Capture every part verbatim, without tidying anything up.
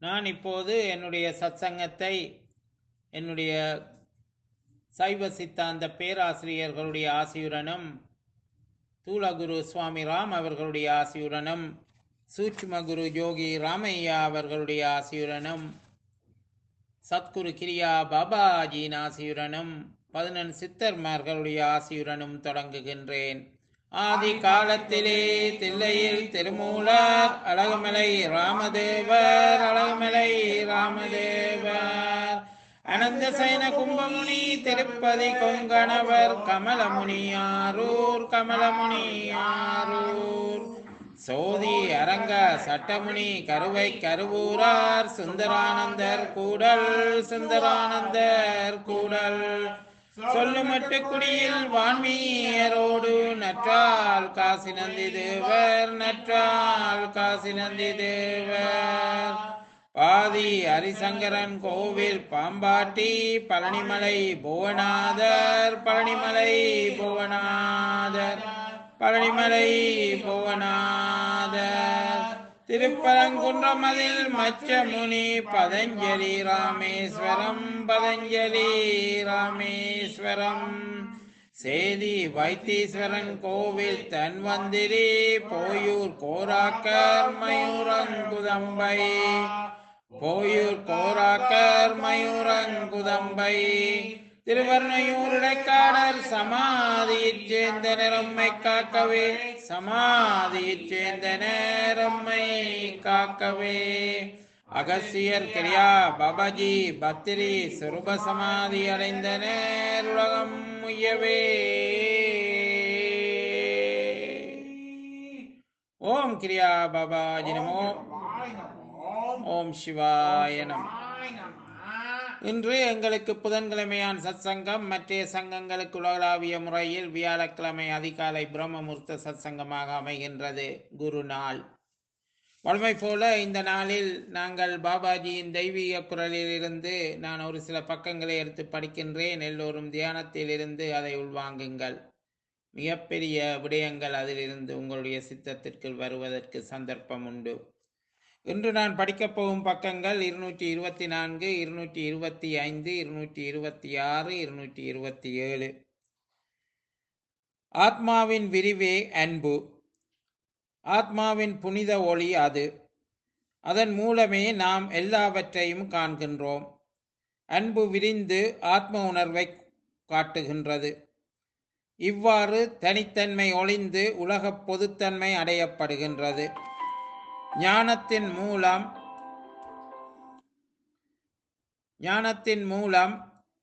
நான் இப்போது என்னுடைய சத்சங்கத்தை என்னுடைய சைவ சித்தாந்த பேராசிரியர்களுடைய ஆசியுடனும் தூலகுரு சுவாமி ராம் அவர்களுடைய ஆசியுடனும் சூட்சும குரு யோகி ராமையா அவர்களுடைய ஆசியுடனும் சத்குரு கிரியா பாபாஜியின் ஆசியுடனும் பதினெண் சித்தர்மார்களுடைய ஆசியுடனும் தொடங்குகின்றேன். ஆதி காலத்திலே தில்லையில் திருமூலர் அழகுமலை ராமதேவர் அழகுமலை ராமதேவர் அனந்த சயன கும்பமுனி திருப்பதி கொங்கணவர் கமலமுனியாரூர் கமலமுனியாரூர் சோதி அரங்க சட்டமுனி கருவை கருவூரார் சுந்தரானந்தர் கூடல் சுந்தரானந்தர் கூடல் சொல்லுமட்டு குடியில் வான்மீயரோடு நற்றால் காசி நந்தி தேவர் நற்றால் காசி நந்தி தேவர் பாதி ஹரிசங்கரன் கோவில் பாம்பாட்டி பழனிமலை புவனாதர் பழனிமலை புவனாதர் பழனிமலை புவனாதர் திருப்பரங்குன்றமதில் மச்சமுனி பதஞ்சலி ராமேஸ்வரம் பதஞ்சலி ராமேஸ்வரம் சேதி வைத்தீஸ்வரன் கோவில் தன்வந்திரி போயூர் கோராக்கர் மயூரங்குதம்பை போயூர் கோராக்கர் மயூரங்குதம்பை திருவர்ணையூர் இடைக்காடர் சமாதியைச் சேர்ந்த நிறம்மை காக்கவே சமாதியைச் சேர்ந்த நேரம்மை காக்கவே அகசியர் கிரியா பாபாஜி பத்திரி சுரூப சமாதி அடைந்த நேருலகம் முயவே. ஓம் கிரியா பாபாஜி நமோ. ஓம் சிவாய நமோ. இன்று எங்களுக்கு புதன்கிழமையான் சத்சங்கம் மற்ற சங்கங்களுக்கு உலகளாவிய முறையில் வியாழக்கிழமை அதிகாலை பிரம்மமுர்த்த சத்சங்கமாக அமைகின்றது. குரு நாள். வழமை போல இந்த நாளில் நாங்கள் பாபாஜியின் தெய்வீக குரலில் இருந்து நான் ஒரு சில பக்கங்களை எடுத்து படிக்கின்றேன். எல்லோரும் தியானத்தில் இருந்து அதை உள்வாங்குங்கள். மிகப்பெரிய விடயங்கள் அதிலிருந்து உங்களுடைய சித்தத்திற்குள் வருவதற்கு சந்தர்ப்பம் உண்டு. இன்று நான் படிக்கப் போகும் பக்கங்கள் இருநூற்றி இருபத்தி நான்கு இருநூற்றி இருபத்தி ஐந்து இருநூற்றி இருபத்தி ஆறு இருநூற்றி இருபத்தி ஏழு. ஆத்மாவின் விரிவே அன்பு. ஆத்மாவின் புனித ஒளி அது. அதன் மூலமே நாம் எல்லாவற்றையும் காண்கின்றோம். அன்பு விரிந்து ஆத்ம உணர்வை காட்டுகின்றது. இவ்வாறு தனித்தன்மை ஒளிந்து உலக பொதுத்தன்மை அடையப்படுகின்றது. ஞானத்தின் மூலம் ஞானத்தின் மூலம்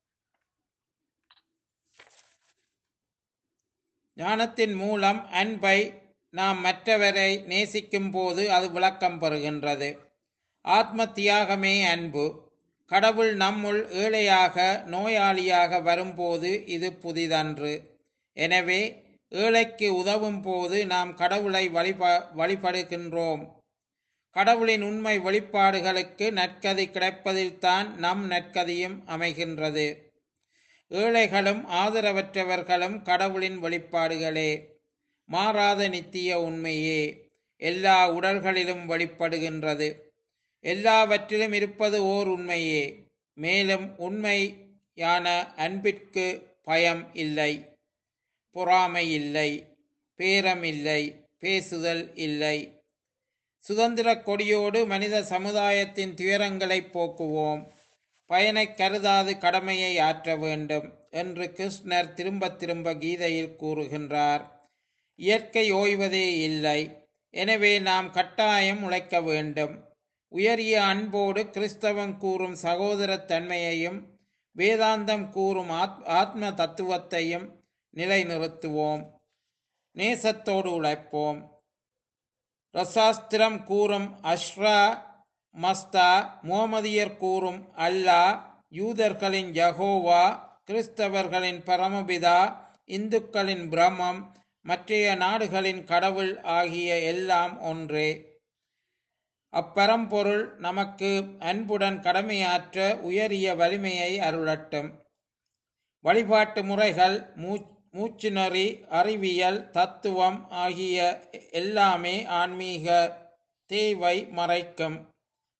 ஞானத்தின் மூலம் அன்பை நாம் மற்றவரை நேசிக்கும் போது அது விளக்கம் பெறுகின்றது. ஆத்ம தியாகமே அன்பு. கடவுள் நம்முள் ஏழையாக நோயாளியாக வரும்போது இது புதிதன்று. எனவே ஏழைக்கு உதவும் போது நாம் கடவுளை வழிப வழிபடுகின்றோம். கடவுளின் உண்மை வெளிப்பாடுகளுக்கு நற்கதி கிடைப்பதில்தான் நம் நற்கதியும் அமைகின்றது. ஏழைகளும் ஆதரவற்றவர்களும் கடவுளின் வெளிப்பாடுகளே. மாறாத நித்திய உண்மையே எல்லா உடல்களிலும் வெளிப்படுகின்றது. எல்லாவற்றிலும் இருப்பது ஓர் உண்மையே. மேலும் உண்மையான அன்பிற்கு பயம் இல்லை, பொறாமை இல்லை, பேரம் இல்லை, பேசுதல் இல்லை. சுதந்திர கொடியோடு மனித சமுதாயத்தின் துயரங்களை போக்குவோம். பயனை கருதாது கடமையை ஆற்ற வேண்டும் என்று கிருஷ்ணர் திரும்ப திரும்ப கீதையில் கூறுகின்றார். இயற்கை ஓய்வதே இல்லை. எனவே நாம் கட்டாயம் உழைக்க வேண்டும். உயரிய அன்போடு கிறிஸ்தவம் கூறும் சகோதர தன்மையையும் வேதாந்தம் கூறும் ஆத் ஆத்ம தத்துவத்தையும் நிலைநிறுத்துவோம். நேசத்தோடு உழைப்போம். ரசாஸ்திரம் கூறும் அஷ்ரா மஸ்தா, முகமதியர் கூறும் அல்லாஹ், யூதர்களின் யகோவா, கிறிஸ்தவர்களின் பரமபிதா, இந்துக்களின் பிரம்மம், மற்றைய நாடுகளின் கடவுள் ஆகிய எல்லாம் ஒன்றே. அப்பரம்பொருள் நமக்கு அன்புடன் கடமையாற்ற உயரிய வலிமையை அருளட்டும். வழிபாட்டு முறைகள், மூ மூச்சு நெறி, அறிவியல், தத்துவம் ஆகிய எல்லாமே ஆன்மீக தேவை மறைக்கும்.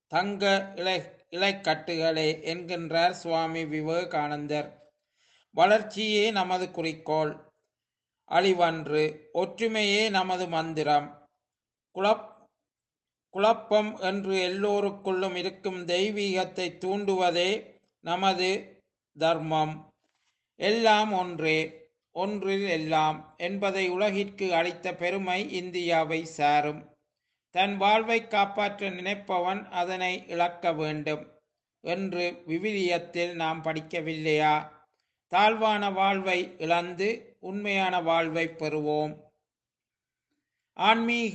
தங்க இலை இலைக்கட்டுகளே என்கின்றார் சுவாமி விவேகானந்தர். வளர்ச்சியே நமது குறிக்கோள், அழிவன்று. ஒற்றுமையே நமது மந்திரம். குழப் குழப்பம் என்று எல்லோருக்குள்ளும் இருக்கும் தெய்வீகத்தை தூண்டுவதே நமது தர்மம். எல்லாம் ஒன்றே, ஒன்றில் எல்லாம் என்பதை உலகிற்கு அளித்த பெருமை இந்தியாவை சாரும். தன் வாழ்வை காப்பாற்ற நினைப்பவன் அதனை இழக்க வேண்டும் என்று விவிலியத்தில் நாம் படிக்கவில்லையா? தாழ்வான வாழ்வை இழந்து உண்மையான வாழ்வை பெறுவோம். ஆன்மீக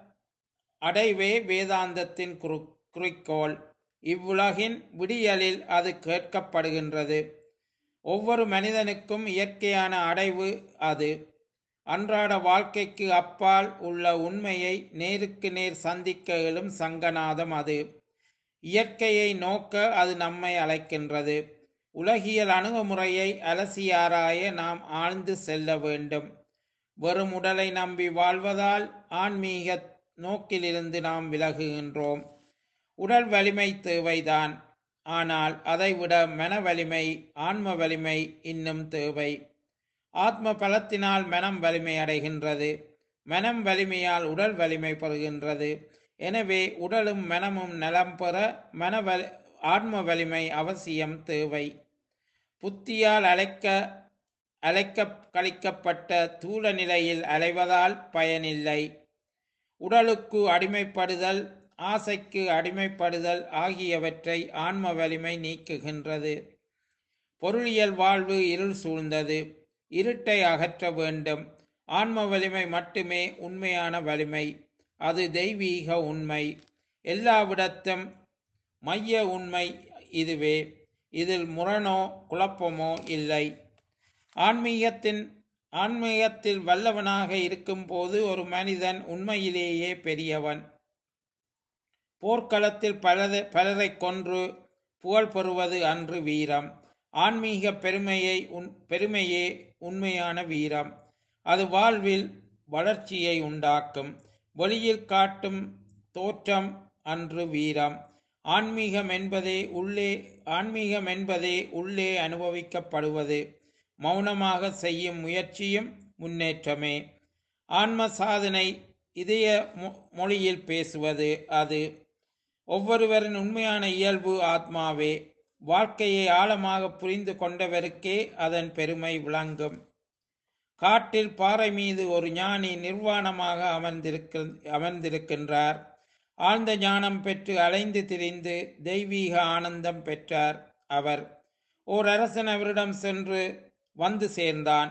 அடைவே வேதாந்தத்தின் குறி குறிக்கோள். இவ்வுலகின் விடியலில் அது கேட்கப்படுகின்றது. ஒவ்வொரு மனிதனுக்கும் இயற்கையான அடைவு அது. அன்றாட வாழ்க்கைக்கு அப்பால் உள்ள உண்மையை நேருக்கு நேர் சந்திக்க எழும் சங்கநாதம் அது. இயற்கையை நோக்க அது நம்மை அழைக்கின்றது. உலகியல் அணுகுமுறையை அலசி ஆராய நாம் ஆழ்ந்து செல்ல வேண்டும். வெறும் உடலை நம்பி வாழ்வதால் ஆன்மீக நோக்கிலிருந்து நாம் விலகுகின்றோம். உடல் வலிமை தேவைதான், ஆனால் அதைவிட மன வலிமை, ஆன்ம வலிமை இன்னும் தேவை. ஆத்ம பலத்தினால் மனம் வலிமை அடைகின்றது, மனம் வலிமையால் உடல் வலிமை பெறுகின்றது. எனவே உடலும் மனமும் நலம் பெற மன வலி ஆன்ம வலிமை அவசியம் தேவை. புத்தியால் அழைக்க அழைக்க கழிக்கப்பட்ட தூள நிலையில் அலைவதால் பயனில்லை. உடலுக்கு அடிமைப்படுதல், ஆசைக்கு அடிமைப்படுதல் ஆகியவற்றை ஆன்ம வலிமை நீக்குகின்றது. பொருளியல் வாழ்வு இருள் சூழ்ந்தது. இருட்டை அகற்ற வேண்டும். ஆன்ம வலிமை மட்டுமே உண்மையான வலிமை. அது தெய்வீக உண்மை. எல்லாவிடத்தும் மைய உண்மை இதுவே. இதில் முரணோ குழப்பமோ இல்லை. ஆன்மீகத்தின் ஆன்மீகத்தில் வல்லவனாக இருக்கும் போது ஒரு மனிதன் உண்மையிலேயே பெரியவன். போர்க்களத்தில் பலரை பலரை கொன்று புகழ் பெறுவது அன்று வீரம். ஆன்மீக பெருமையை உன் பெருமையே உண்மையான வீரம். அது வாழ்வில் வளர்ச்சியை உண்டாக்கும். வெளியில் காட்டும் தோற்றம் அன்று வீரம். ஆன்மீகம் என்பதே உள்ளே ஆன்மீகம் என்பதே உள்ளே அனுபவிக்கப்படுவது. மௌனமாக செய்யும் முயற்சியும் முன்னேற்றமே. ஆன்ம சாதனை இதய மொழியில் பேசுவது அது. ஒவ்வொருவரின் உண்மையான இயல்பு ஆத்மாவே. வாழ்க்கையை ஆழமாக புரிந்து கொண்டவருக்கே அதன் பெருமை விளங்கும். காட்டில் பாறை மீது ஒரு ஞானி நிர்வாணமாக அமர்ந்திருக்க அமர்ந்திருக்கின்றார். ஆழ்ந்த ஞானம் பெற்று அலைந்து திரிந்து தெய்வீக ஆனந்தம் பெற்றார் அவர். ஓர் அரசன் அவரிடம் சென்று வந்து சேர்ந்தான்.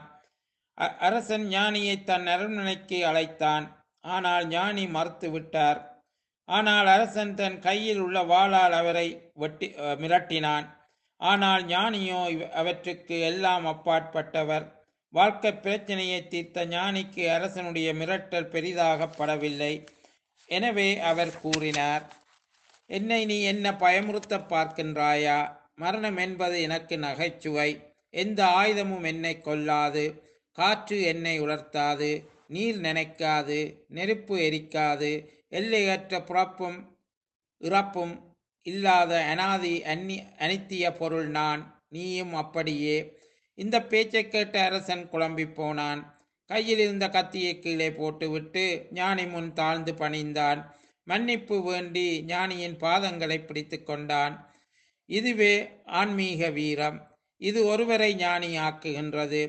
அரசன் ஞானியை தன் அரண்மனைக்கு அழைத்தான். ஆனால் ஞானி மறுத்து விட்டார். ஆனால் அரசன் தன் கையில் உள்ள வாளால் அவரை வெட்டி மிரட்டினான். ஆனால் ஞானியோ அவற்றுக்கு எல்லாம் அப்பாற்பட்டவர். வாழ்க்கை பிரச்சனையை தீர்த்த ஞானிக்கு அரசனுடைய மிரட்டல் பெரிதாகப்படவில்லை. எனவே அவர் கூறினார், என்னை நீ என்ன பயமுறுத்த பார்க்கின்றாயா? மரணம் என்பது எனக்கு நகைச்சுவை. எந்த ஆயுதமும் என்னை கொல்லாது. காற்று என்னை உலர்த்தாது. நீர் நினைக்காது. நெருப்பு எரிக்காது. எல்லையற்ற பிறப்பும் இறப்பும் இல்லாத அனாதி அந்நி அனித்திய பொருள் நான். நீயும் அப்படியே. இந்த பேச்சை கேட்ட அரசன் குழம்பி போனான். கையில் இருந்த கத்தியை கீழே போட்டுவிட்டு ஞானி முன் தாழ்ந்து பணிந்தான். மன்னிப்பு வேண்டி ஞானியின் பாதங்களை பிடித்து கொண்டான். இதுவே ஆன்மீக வீரம். இது ஒருவரை ஞானி ஆக்குகின்றது.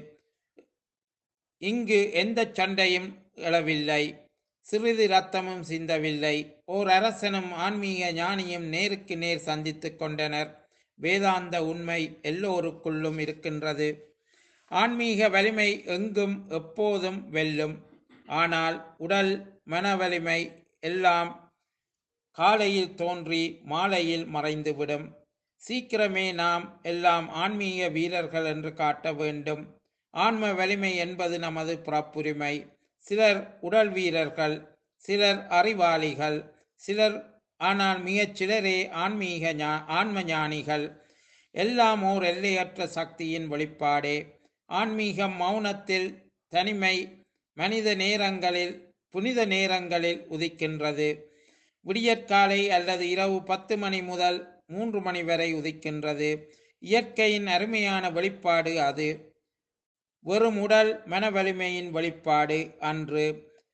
இங்கு எந்த சண்டையும் எழவில்லை. சிறிது இரத்தமும் சிந்தவில்லை. ஓர் அரசனும் ஆன்மீக ஞானியும் நேருக்கு நேர் சந்தித்து கொண்டனர். வேதாந்த உண்மை எல்லோருக்குள்ளும் இருக்கின்றது. ஆன்மீக வலிமை எங்கும் எப்போதும் வெல்லும். ஆனால் உடல் மன வலிமை எல்லாம் காலையில் தோன்றி மாலையில் மறைந்துவிடும். சீக்கிரமே நாம் எல்லாம் ஆன்மீக வீரர்கள் என்று காட்ட வேண்டும். ஆன்ம வலிமை என்பது நமது பிறப்புரிமை. சிலர் உடல் வீரர்கள், சிலர் அறிவாளிகள், சிலர் ஆனால் மிகச் சிலரே ஆன்மீக ஞா ஆன்ம ஞானிகள். எல்லாம் ஓர் எல்லையற்ற சக்தியின் வெளிப்பாடே. ஆன்மீகம் மௌனத்தில், தனிமை, மனித நேரங்களில், புனித நேரங்களில் உதிக்கின்றது. விடியற்காலை அல்லது இரவு பத்து மணி முதல் மூன்று மணி வரை உதிக்கின்றது. இயற்கையின் அருமையான வெளிப்பாடு அது. வெறும் உடல் மன வலிமையின் வெளிப்பாடு அன்று.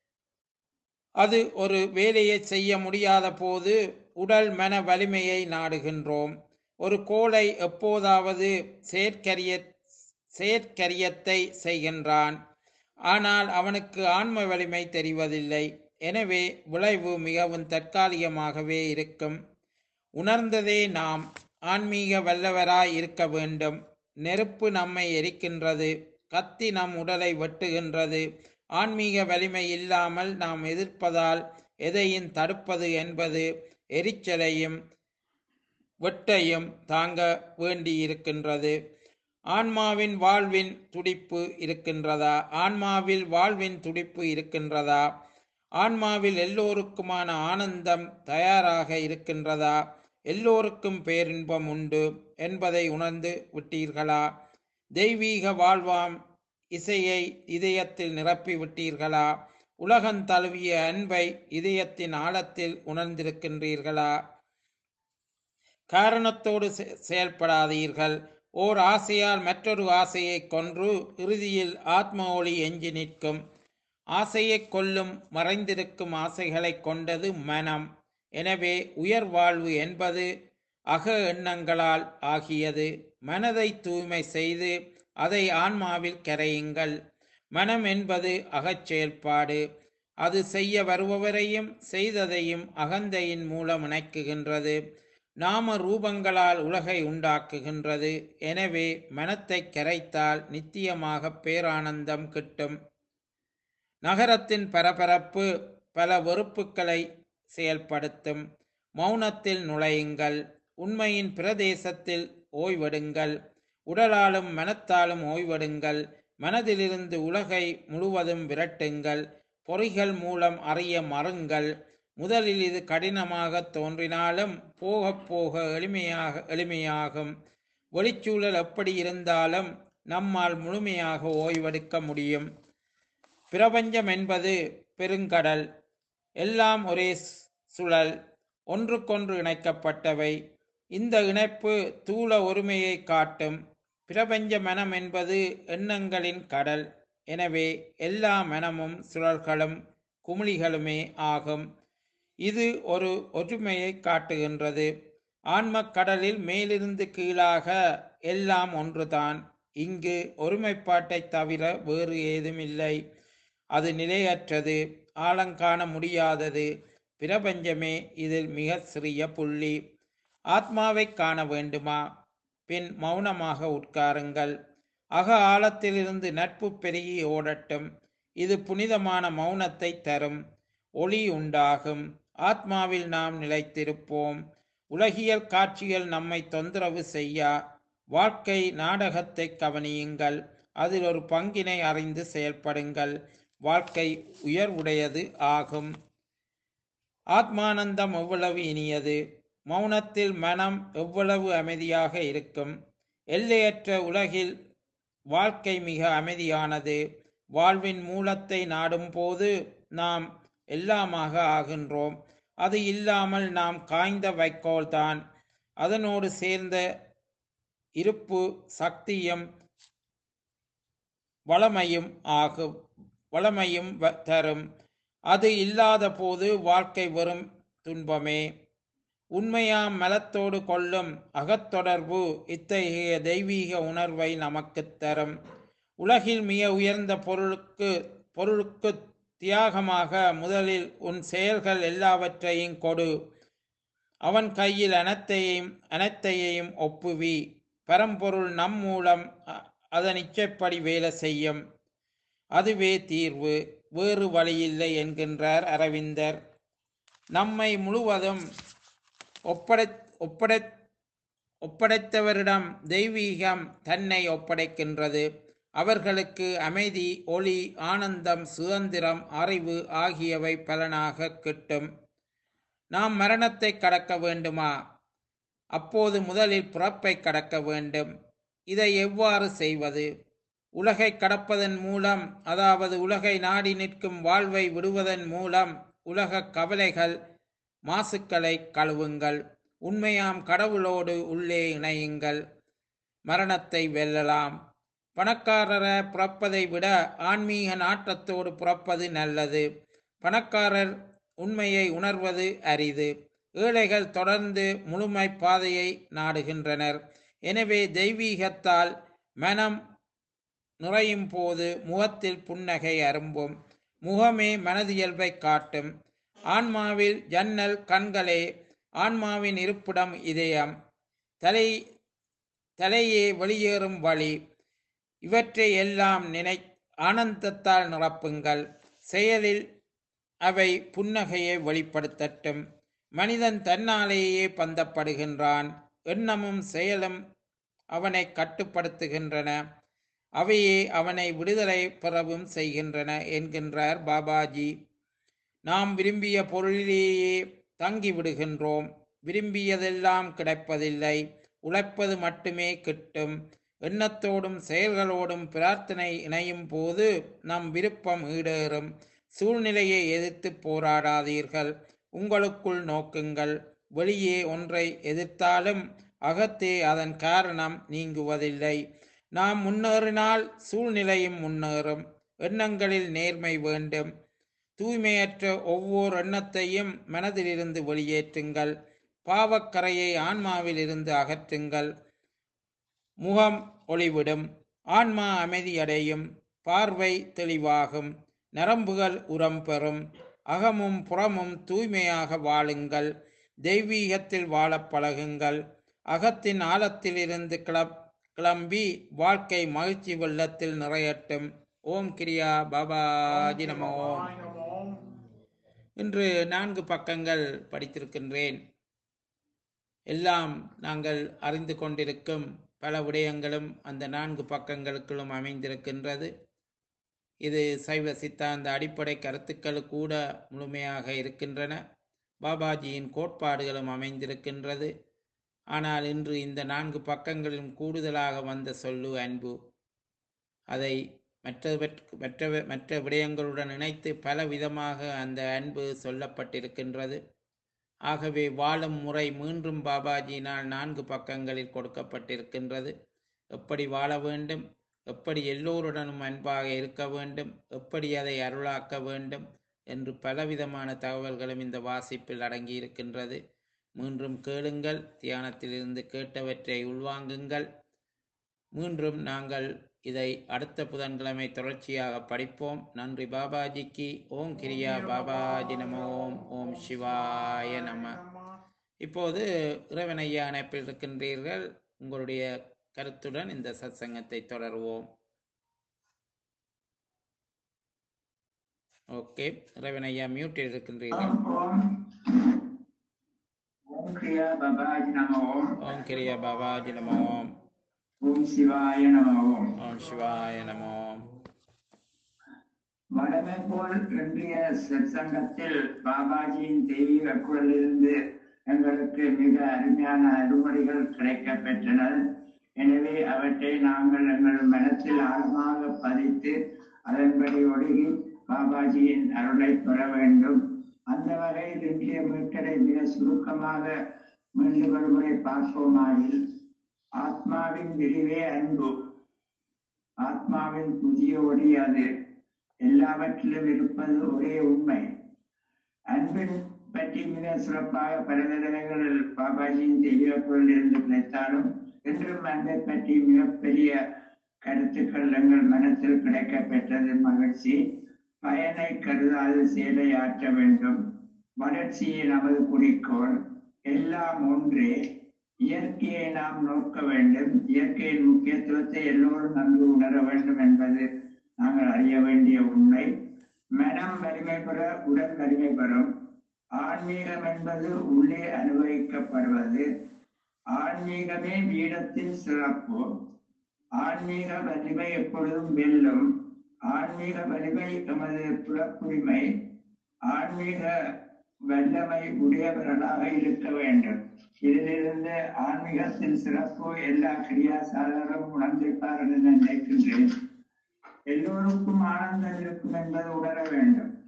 அது ஒரு வேலையை செய்ய முடியாத போது உடல் மன வலிமையை நாடுகின்றோம். ஒரு கோழை எப்போதாவது செயற்கரிய செயற்கரியத்தை செய்கின்றான், ஆனால் அவனுக்கு ஆன்ம வலிமை தெரிவதில்லை. எனவே விளைவு மிகவும் தற்காலிகமாகவே இருக்கும். உணர்ந்ததே நாம் ஆன்மீக வல்லவராய் இருக்க வேண்டும். நெருப்பு நம்மை எரிக்கின்றது, கத்தி நம் உடலை வெட்டுகின்றது. ஆன்மீக வலிமை இல்லாமல் நாம் எதிர்ப்பதால் எதையும் தடுப்பது என்பது எரிச்சலையும் வெட்டையும் தாங்க வேண்டியிருக்கின்றது. ஆன்மாவின் வாழ்வின் துடிப்பு இருக்கின்றதா? ஆன்மாவில் வாழ்வின் துடிப்பு இருக்கின்றதா? ஆன்மாவில் எல்லோருக்குமான ஆனந்தம் தயாராக இருக்கின்றதா? எல்லோருக்கும் பேரின்பம் உண்டு என்பதை உணர்ந்து விட்டீர்களா? தெய்வீக வாழ்வாம் இசையை இதயத்தில் நிரப்பி விட்டீர்களா? உலகம் தழுவிய அன்பை இதயத்தின் ஆழத்தில் உணர்ந்திருக்கின்றீர்களா? காரணத்தோடு செயல்படாதீர்கள். ஓர் ஆசையால் மற்றொரு ஆசையை கொன்று இறுதியில் ஆத்ம ஒளி எஞ்சி நிற்கும். ஆசையை கொல்லும் மறைந்திருக்கும் ஆசைகளை கொண்டது மனம். எனவே உயர் வாழ்வு என்பது அக எண்ணங்களால் ஆகியது. மனதை தூய்மை செய்து அதை ஆன்மாவில் கரையுங்கள். மனம் என்பது அகச் செயல்பாடு. அது செய்ய வருபவரையும் செய்ததையும் அகந்தையின் மூலம் இணைக்குகின்றது. நாம ரூபங்களால் உலகை உண்டாக்குகின்றது. எனவே மனத்தை கரைத்தால் நித்தியமாக பேரானந்தம் கிட்டும். நகரத்தின் பரபரப்பு பல வெறுப்புகளை செயல்படுத்தும். மௌனத்தில் நுழையுங்கள். உண்மையின் பிரதேசத்தில் ஓய்வெடுங்கள். உடலாலும் மனத்தாலும் ஓய்வெடுங்கள். மனதிலிருந்து உலகை முழுவதும் விரட்டுங்கள். பொறிகள் மூலம் அறிய மறுங்கள். முதலில் இது கடினமாக தோன்றினாலும் போக போக எளிமையாக எளிமையாகும். வெளிச்சூழல் எப்படி இருந்தாலும் நம்மால் முழுமையாக ஓய்வெடுக்க முடியும். பிரபஞ்சம் என்பது பெருங்கடல். எல்லாம் ஒரே சுழல், ஒன்றுக்கொன்று இணைக்கப்பட்டவை. இந்த இணைப்பு தூள ஒருமையை காட்டும். பிரபஞ்ச மனம் என்பது எண்ணங்களின் கடல். எனவே எல்லா மனமும் சுழல்களும் குமிழிகளுமே ஆகும். இது ஒரு ஒற்றுமையை காட்டுகின்றது. ஆன்மக் கடலில் மேலிருந்து கீழாக எல்லாம் ஒன்றுதான். இங்கு ஒருமைப்பாட்டை தவிர வேறு ஏதுமில்லை. அது நிலையற்றது, ஆழங்காண முடியாதது. பிரபஞ்சமே இதில் மிக சிறிய புள்ளி. ஆத்மாவை காண வேண்டுமா? பின் மௌனமாக உட்காருங்கள். அக ஆழத்திலிருந்து நட்பு பெருகி ஓடட்டும். இது புனிதமான மௌனத்தை தரும். ஒளி உண்டாகும். ஆத்மாவில் நாம் நிலைத்திருப்போம். உலகியல் காட்சிகள் நம்மை தொந்தரவு செய்யா. வாழ்க்கை நாடகத்தை கவனியுங்கள். அதில் ஒரு பங்கினை அறிந்து செயல்படுங்கள். வாழ்க்கை உயர்வுடையது ஆகும். ஆத்மானந்தம் எவ்வளவு இனியது! மௌனத்தில் மனம் எவ்வளவு அமைதியாக இருக்கும்! எல்லையற்ற உலகில் வாழ்க்கை மிக அமைதியானது. வாழ்வின் மூலத்தை நாடும் போது நாம் எல்லாமாக ஆகின்றோம். அது இல்லாமல் நாம் காய்ந்த வைக்கோல்தான். அதனோடு சேர்ந்த இருப்பு சக்தியும் வளமையும் ஆகும் வளமையும் தரும். அது இல்லாத போது வாழ்க்கை வெறும் துன்பமே. உண்மையாம் மலத்தோடு கொள்ளும் அகத்தொடர்பு இத்தகைய தெய்வீக உணர்வை நமக்கு தரும். உலகில் மிக உயர்ந்த பொருளுக்கு பொருளுக்கு தியாகமாக முதலில் உன் செயல்கள் எல்லாவற்றையும் கொடு. அவன் கையில் அனைத்தையும் அனைத்தையும் ஒப்புவி. பரம்பொருள் நம் மூலம் அதன் இச்சைப்படி வேலை செய்யும். அதுவே தீர்வு, வேறு வழியில்லை என்கின்றார் அரவிந்தர். நம்மை முழுவதும் ஒப்படை ஒப்படை ஒப்படைத்தவரிடம் தெய்வீகம் தன்னை ஒப்படைக்கின்றது. அவர்களுக்கு அமைதி, ஒளி, ஆனந்தம், சுதந்திரம், அறிவு ஆகியவை பலனாக கிட்டும். நாம் மரணத்தை கடக்க வேண்டுமா? அப்போது முதலில் பிறப்பை கடக்க வேண்டும். இதை எவ்வாறு செய்வது? உலகை கடப்பதன் மூலம், அதாவது உலகை நாடி நிற்கும் வாழ்வை விடுவதன் மூலம் உலக கவலைகள் மாசுக்களை கழுவுங்கள். உண்மையாம் கடவுளோடு உள்ளே இணையுங்கள். மரணத்தை வெல்லலாம். பணக்காரர பிறப்பதை விட ஆன்மீக நாட்டத்தோடு பிறப்பது நல்லது. பணக்காரர் உண்மையை உணர்வது அரிது. ஏழைகள் தொடர்ந்து முழுமை பாதையை நாடுகின்றனர். எனவே தெய்வீகத்தால் மனம் நிறையும் போது முகத்தில் புன்னகை அரும்பும். முகமே மனதியல்பை காட்டும். ஆன்மாவில் ஜன்னல் கண்களே. ஆன்மாவின் இருப்பிடம் இதயம். தலை தலையே வெளியேறும் வழி. இவற்றை எல்லாம் நினை ஆனந்தத்தால் நிரப்புங்கள். செயலில் அவை புன்னகையை வெளிப்படுத்தட்டும். மனிதன் தன்னாலேயே பந்தப்படுகின்றான். எண்ணமும் செயலும் அவனை கட்டுப்படுத்துகின்றன. அவையே அவனை விடுதலை பெறவும் செய்கின்றன என்கின்றார் பாபாஜி. நாம் விரும்பிய பொருளிலேயே தங்கி விடுகின்றோம். விரும்பியதெல்லாம் கிடைப்பதில்லை. உழைப்பது மட்டுமே கிட்டும். எண்ணத்தோடும் செயல்களோடும் பிரார்த்தனை இணையும் போது நம் விருப்பம் ஈடேறும். சூழ்நிலையை எதிர்த்து போராடாதீர்கள். உங்களுக்குள் நோக்குங்கள். வெளியே ஒன்றை எதிர்த்தாலும் அகத்தே அதன் காரணம் நீங்குவதில்லை. நாம் முன்னேறினால் சூழ்நிலையும் முன்னேறும். எண்ணங்களில் நேர்மை வேண்டும். தூய்மையற்ற ஒவ்வொரு எண்ணத்தையும் மனதிலிருந்து வெளியேற்றுங்கள். பாவக்கரையை ஆன்மாவில் இருந்து அகற்றுங்கள். முகம் ஒளிவிடும். ஆன்மா அமைதியடையும். பார்வை தெளிவாகும். நரம்புகள் உரம் பெறும். அகமும் புறமும் தூய்மையாக வாழுங்கள். தெய்வீகத்தில் வாழப் பழகுங்கள். அகத்தின் ஆழத்தில் இருந்து கிளப் கிளம்பி வாழ்க்கை மகிழ்ச்சி வெள்ளத்தில் நிறையட்டும். ஓம் கிரியா பாபாஜி நமோ. இன்று நான்கு பக்கங்கள் படித்திருக்கின்றேன். எல்லாம் நாங்கள் அறிந்து கொண்டிருக்கும் பல விடயங்களும் அந்த நான்கு பக்கங்களுக்குள்ளும் அமைந்திருக்கின்றது. இது சைவ சித்தாந்த அடிப்படை கருத்துக்கள் கூட முழுமையாக இருக்கின்றன. பாபாஜியின் கோட்பாடுகளும் அமைந்திருக்கின்றது. ஆனால் இன்று இந்த நான்கு பக்கங்களிலும் கூடுதலாக வந்த சொல்லு அன்பு. அதை மற்ற மற்ற மற்ற விடயங்களுடன் இணைத்து பல விதமாக அந்த அன்பு சொல்லப்பட்டிருக்கின்றது. ஆகவே வாழும் முறை மீண்டும் பாபாஜியினால் நான்கு பக்கங்களில் கொடுக்கப்பட்டிருக்கின்றது. எப்படி வாழ வேண்டும், எப்படி எல்லோருடனும் அன்பாக இருக்க வேண்டும், எப்படி அதை அருளாக்க வேண்டும் என்று பலவிதமான தகவல்களும் இந்த வாசிப்பில் அடங்கியிருக்கின்றது. மீண்டும் கேளுங்கள். தியானத்திலிருந்து கேட்டவற்றை உள்வாங்குங்கள். மீண்டும் நாங்கள் இதை அடுத்த புதன்கிழமை தொடர்ச்சியாக படிப்போம். நன்றி பாபாஜிக்கு. ஓம் கிரியா பாபாஜி நம. ஓம் ஓம் சிவாய நம. இப்போது இறைவனையா அணைப்பில் இருக்கின்றீர்கள். உங்களுடைய கருத்துடன் இந்த சத்சங்கத்தை தொடருவோம். ஓகே, இறைவனையா மியூட்டில் இருக்கின்றீர்கள். ஓம் கிரியா பாபாஜி நம. ஓம் கிரியா பாபாஜி நம. ஓம் சிவாய நம. ஓம் சிவாய நம. வடமை போல் இன்றைய சத்சங்கத்தில் பாபாஜியின் தெய்வீக குரலிலிருந்து எங்களுக்கு மிக அருமையான அறிவுரைகள் கிடைக்கப் பெற்றன. எனவே அவற்றை நாங்கள் எங்கள் மனத்தில் ஆழமாக பதித்து அதன்படி ஒடுங்கி பாபாஜியின் அருளை பெற வேண்டும். அந்த வகையில் இன்றைய மீட்டரை மிக சுருக்கமாக மீண்டும் ஒருமுறை பார்ப்போமாயில், ஆத்மாவின் விரிவே அன்பு. ஆத்மாவின் புதிய ஒளி அது. எல்லாவற்றிலும் இருப்பது ஒரே உண்மை. அன்பின் பற்றி மிக சிறப்பாக பல தடவைகள் பாபாஜியின் தெய்வ பொருள் இருந்து கிடைத்தாலும் இன்றும் அன்பை பற்றி மிகப்பெரிய கருத்துக்கள் எங்கள் மனத்தில் கிடைக்க பெற்றது மகிழ்ச்சி. பயனை கருதாது செயலை ஆற்ற வேண்டும். வளர்ச்சியை நமது குறிக்கோள். எல்லாம் ஒன்றே. இயற்கையை நாம் நோக்க வேண்டும். இயற்கையின் முக்கியத்துவத்தை எல்லோரும் நன்கு உணர வேண்டும் என்பது நாங்கள் அறிய வேண்டிய உண்மை. மனம் வலிமை பெற உடல் வலிமை பெறும். ஆன்மீகம் என்பது உள்ளே அனுபவிக்கப்படுவது. ஆன்மீகமே வீடத்தின் சிறப்பு. ஆன்மீக வலிமை எப்பொழுதும் வெல்லும். ஆன்மீக வலிமை எமது புலப்புரிமை. ஆன்மீக வல்லமை உடையவர்களாக இருக்க வேண்டும். இதிலிருந்து ஆன்மீகத்தின் சிறப்பு எல்லா கிரியாசாரரும் உணர்ந்திருப்பார்கள் என நினைக்கின்றேன். எல்லோருக்கும் ஆனந்தம் இருக்கும் என்பது உணர வேண்டும்.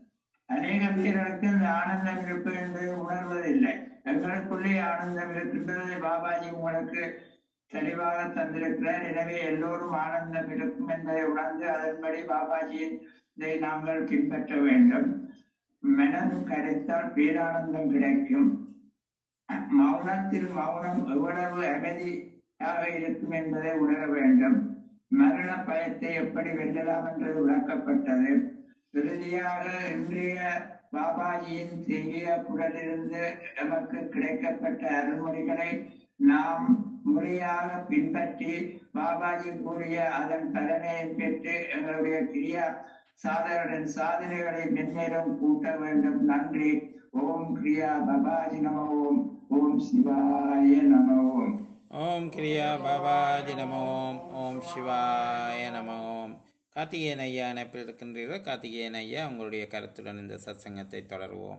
அநேக பேர்களுக்கு இந்த ஆனந்தம் இருப்பு என்று உணர்வதில்லை. எங்களுக்குள்ளே ஆனந்தம் இருக்கின்றது. பாபாஜி உங்களுக்கு தெளிவாக தந்திருக்கிறார். எனவே எல்லோரும் ஆனந்தம் இருக்கும் என்பதை உணர்ந்து அதன்படி பாபாஜியை நாங்கள் பின்பற்ற வேண்டும். மனம் கரைத்தால் பேரானந்தம் கிடைக்கும். மௌனத்தில் மௌனம் எவ்வளவு அகதியாக இருக்கும் என்பதை உணர வேண்டும். மரண பயத்தை எப்படி வெல்லலாம் என்றது விளக்கப்பட்டது. இறுதியாக இன்றைய பாபாஜியின் செய்திய குரலிலிருந்து நமக்கு கிடைக்கப்பட்ட அருள்மொழிகளை நாம் முறையாக பின்பற்றி பாபாஜி கூறிய அதன் பலனை பெற்று எங்களுடைய கிரியா சாதனைகளின் சாதனைகளை மென்மேலும் கூட்ட வேண்டும். நன்றி. ஓம் கிரியா பாபாஜி நம ஓம். ஓம் சிவாய நம ஓம். ஓம் கிரியா பாபாஜி நம ஓம். ஓம் சிவாய நம ஓம். கார்த்திகேயன் ஐயா இணைப்பில் இருக்கின்றீர்கள். கார்த்திகேயன் ஐயா, உங்களுடைய கருத்துடன் இந்த சத்சங்கத்தை தொடருவோம்.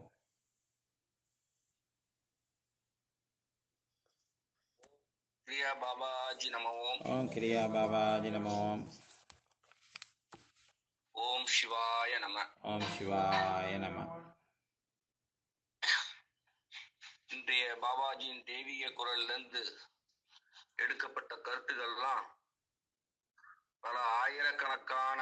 கிரியா பாபாஜி நம ஓம். ஓம் கிரியா பாபாஜி நம ஓம். ஓம் சிவாய நம. ஓம் சிவாய நம. இன்றைய பாபாஜியின் தெய்வீக குரல்ல இருந்து எடுக்கப்பட்ட கருத்துக்கள்லாம் பல ஆயிரக்கணக்கான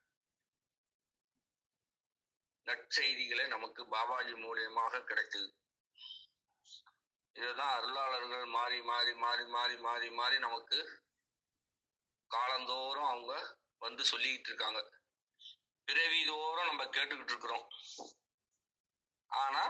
நற்செய்திகளை நமக்கு பாபாஜி மூலியமாக கிடைத்தது. இதுதான் அருளாளர்கள் மாறி மாறி மாறி மாறி மாறி மாறி நமக்கு காலந்தோறும் அவங்க வந்து சொல்லிக்கிட்டு இருக்காங்க. பிறவிதோறும் நம்ம கேட்டுக்கிட்டு இருக்கிறோம். ஆனா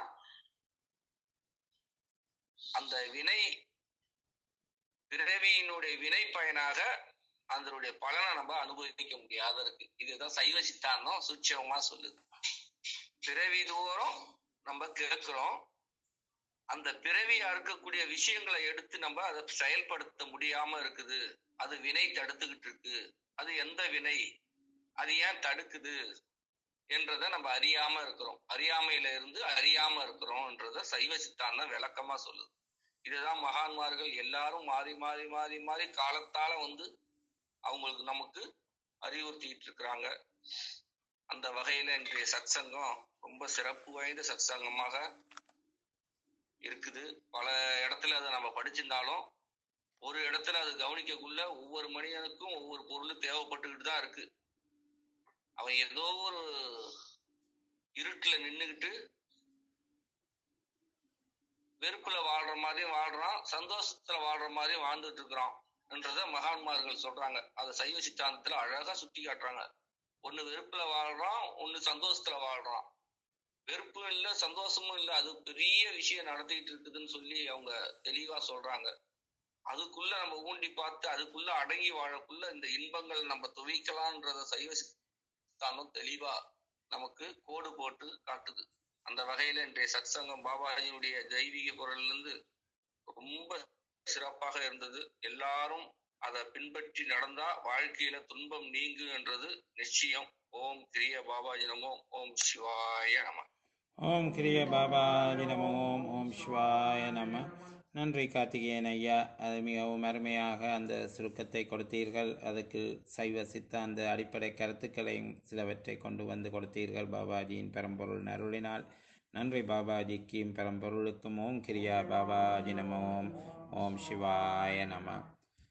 அந்த வினை பிறவியினுடைய வினை பயனாக அதனுடைய பலனை நம்ம அனுபவிக்க முடியாத இருக்கு. இதுதான் சைவ சித்தாந்தம் சூட்சமா சொல்லுது. பிறவிதோறும் நம்ம கேட்கிறோம். அந்த பிறவியா இருக்கக்கூடிய விஷயங்களை எடுத்து நம்ம அதை செயல்படுத்த முடியாம இருக்குது. அது வினை தடுத்துக்கிட்டு இருக்கு. அது எந்த வினை, அது ஏன் தடுக்குது என்றதை நம்ம அறியாம இருக்கிறோம். அறியாமையில இருந்து அறியாம இருக்கிறோம் என்றத சைவ சித்தாந்தம் விளக்கமா சொல்லுது. இதுதான் மகான்மார்கள் எல்லாரும் மாறி மாறி மாறி மாறி காலத்தால வந்து அவங்களுக்கு நமக்கு அறிவுறுத்திட்டு இருக்கிறாங்க. அந்த வகையில இன்றைய சத்சங்கம் ரொம்ப சிறப்பு வாய்ந்த சத்சங்கமாக இருக்குது. பல இடத்துல அதை நம்ம படிச்சிருந்தாலும் ஒரு இடத்துல அது கவனிக்கக்குள்ள ஒவ்வொரு மனிதனுக்கும் ஒவ்வொரு பொருளும் தேவைப்பட்டுக்கிட்டு தான் இருக்கு. அவன் ஏதோ ஒரு இருட்டுல நின்றுகிட்டு வெறுப்புல வாழ்ற மாதிரி வாழ்றான், சந்தோஷத்துல வாழ்ற மாதிரி வாழ்ந்துட்டு இருக்கிறான் என்றத மகான்மார்கள் சொல்றாங்க. அதை சைவ சித்தாந்தத்துல அழகா சுட்டி காட்டுறாங்க. ஒண்ணு வெறுப்புல வாழ்றான், ஒண்ணு சந்தோஷத்துல வாழ்றான். வெறுப்பும் இல்லை சந்தோஷமும் இல்லை, அது பெரிய விஷயம் நடத்திட்டு இருக்குதுன்னு சொல்லி அவங்க தெளிவா சொல்றாங்க. அதுக்குள்ள நம்ம ஊண்டி பார்த்து அதுக்குள்ள அடங்கி வாழக்குள்ள இந்த இன்பங்கள் நம்ம துவைக்கலாம்ன்றத சைவ சித்தாந்தம் தெளிவா நமக்கு கோடு போட்டு காட்டுது. அந்த வகையில இன்றைய சத்சங்கம் பாபாஜியுடைய தெய்வீக குரல்ல இருந்து ரொம்ப சிறப்பாக இருந்தது. எல்லாரும் அதை பின்பற்றி நடந்தா வாழ்க்கையில துன்பம் நீங்கு என்றது நிச்சயம். ஓம் கிரிய பாபாஜி நமோ. ஓம் சிவாய நம. ஓம் கிரிய பாபாஜி நம ஓம். ஓம் சிவாய நம. நன்றி கார்த்திகேயன் ஐயா, அது மிகவும் அருமையாக அந்த சுருக்கத்தை கொடுத்தீர்கள். அதுக்கு சைவ சித்தாந்த அடிப்படை கருத்துக்களையும் சிலவற்றை கொண்டு வந்து கொடுத்தீர்கள் பாபாஜியின் பரம்பொருள் அருளினால். நன்றி பாபாஜிக்கும் பரம்பொருளுக்கும். ஓம் கிரியா பாபாஜி நம ஓம். ஓம் சிவாய நம.